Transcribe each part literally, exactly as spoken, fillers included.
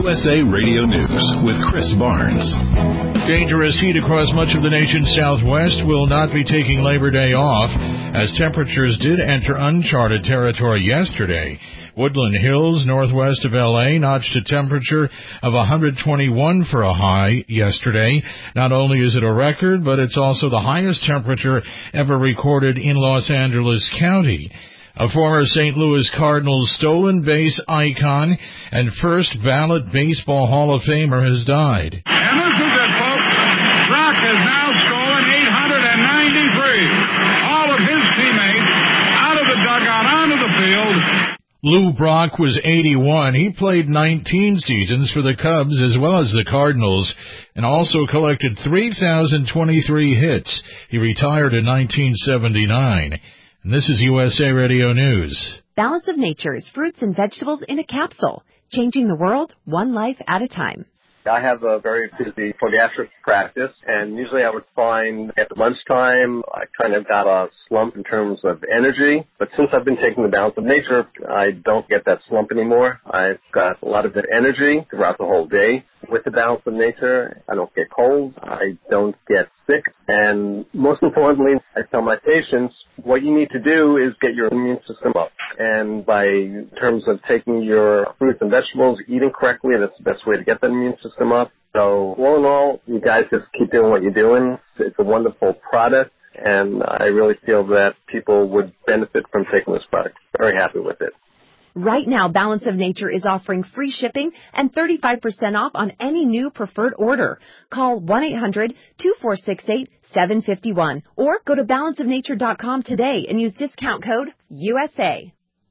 U S A Radio News with Chris Barnes. Dangerous heat across much of the nation's southwest will not be taking Labor Day off, as temperatures did enter uncharted territory yesterday. Woodland Hills, northwest of L A, notched a temperature of one hundred twenty-one for a high yesterday. Not only is it a record, but it's also the highest temperature ever recorded in Los Angeles County. A former Saint Louis Cardinals stolen base icon and first ballot baseball Hall of Famer has died. And this is it, folks. Brock has now stolen eight hundred ninety-three. All of his teammates out of the dugout, onto the field. Lou Brock was eighty-one. He played nineteen seasons for the Cubs as well as the Cardinals and also collected three thousand twenty-three hits. He retired in nineteen seventy-nine. And this is U S A Radio News. Balance of Nature is fruits and vegetables in a capsule, changing the world one life at a time. I have a very busy podiatric practice, and usually I would find at lunchtime I kind of got a slump in terms of energy. But since I've been taking the Balance of Nature, I don't get that slump anymore. I've got a lot of energy throughout the whole day. With the Balance of Nature, I don't get colds, I don't get sick, and most importantly, I tell my patients, what you need to do is get your immune system up. And by in terms of taking your fruits and vegetables, eating correctly, that's the best way to get that immune system up. So all in all, you guys just keep doing what you're doing. It's a wonderful product, and I really feel that people would benefit from taking this product. Very happy with it. Right now, Balance of Nature is offering free shipping and thirty-five percent off on any new preferred order. Call one eight hundred two four six eight seven five one or go to balance of nature dot com today and use discount code U S A.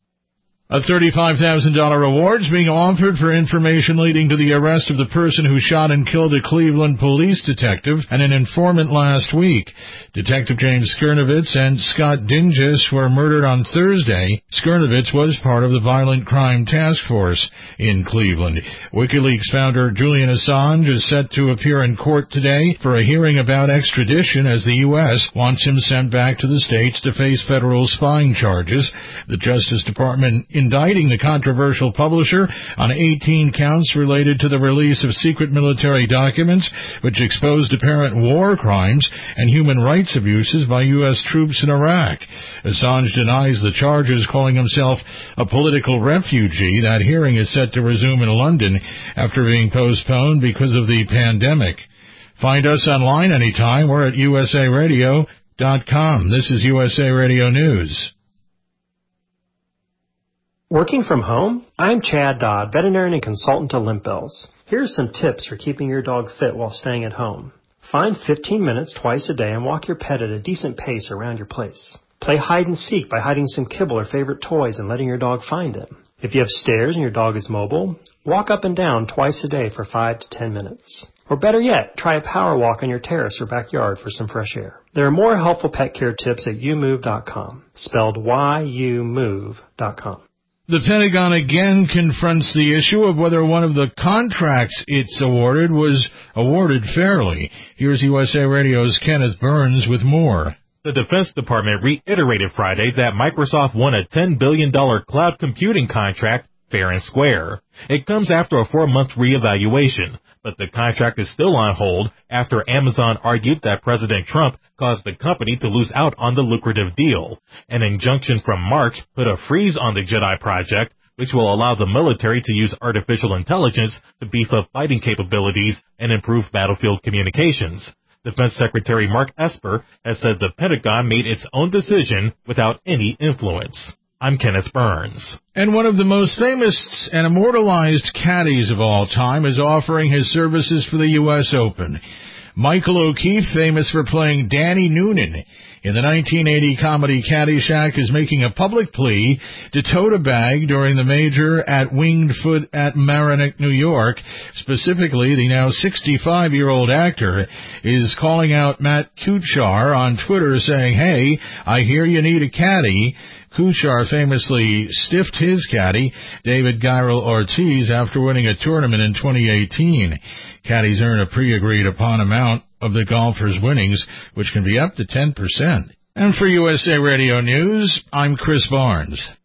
A thirty-five thousand dollars reward is being offered for information leading to the arrest of the person who shot and killed a Cleveland police detective and an informant last week. Detective James Skirnovitz and Scott Dinges were murdered on Thursday. Skirnovitz was part of the Violent Crime Task Force in Cleveland. WikiLeaks founder Julian Assange is set to appear in court today for a hearing about extradition as the U S wants him sent back to the States to face federal spying charges. The Justice Department indicting the controversial publisher on eighteen counts related to the release of secret military documents which exposed apparent war crimes and human rights abuses by U S troops in Iraq. Assange denies the charges, calling himself a political refugee. That hearing is set to resume in London after being postponed because of the pandemic. Find us online anytime. We're at U S A radio dot com. This is U S A Radio News. Working from home? I'm Chad Dodd, veterinarian and consultant to Limp Bells. Here's some tips for keeping your dog fit while staying at home. Find fifteen minutes twice a day and walk your pet at a decent pace around your place. Play hide and seek by hiding some kibble or favorite toys and letting your dog find them. If you have stairs and your dog is mobile, walk up and down twice a day for five to ten minutes. Or better yet, try a power walk on your terrace or backyard for some fresh air. There are more helpful pet care tips at you move dot com, spelled Y U move dot com. The Pentagon again confronts the issue of whether one of the contracts it's awarded was awarded fairly. Here's U S A Radio's Kenneth Burns with more. The Defense Department reiterated Friday that Microsoft won a ten billion dollars cloud computing contract fair and square. It comes after a four-month reevaluation, but the contract is still on hold after Amazon argued that President Trump caused the company to lose out on the lucrative deal. An injunction from March put a freeze on the Jedi project, which will allow the military to use artificial intelligence to beef up fighting capabilities and improve battlefield communications. Defense Secretary Mark Esper has said the Pentagon made its own decision without any influence. I'm Kenneth Burns. And one of the most famous and immortalized caddies of all time is offering his services for the U S Open. Michael O'Keefe, famous for playing Danny Noonan in the nineteen eighty comedy Caddyshack, is making a public plea to tote a bag during the major at Winged Foot at Mamaroneck, New York. Specifically, the now sixty-five-year-old actor is calling out Matt Kuchar on Twitter saying, "Hey, I hear you need a caddy." Kuchar famously stiffed his caddy, David Gyril Ortiz, after winning a tournament in twenty eighteen. Caddies earn a pre-agreed upon amount of the golfer's winnings, which can be up to ten percent. And for U S A Radio News, I'm Chris Barnes.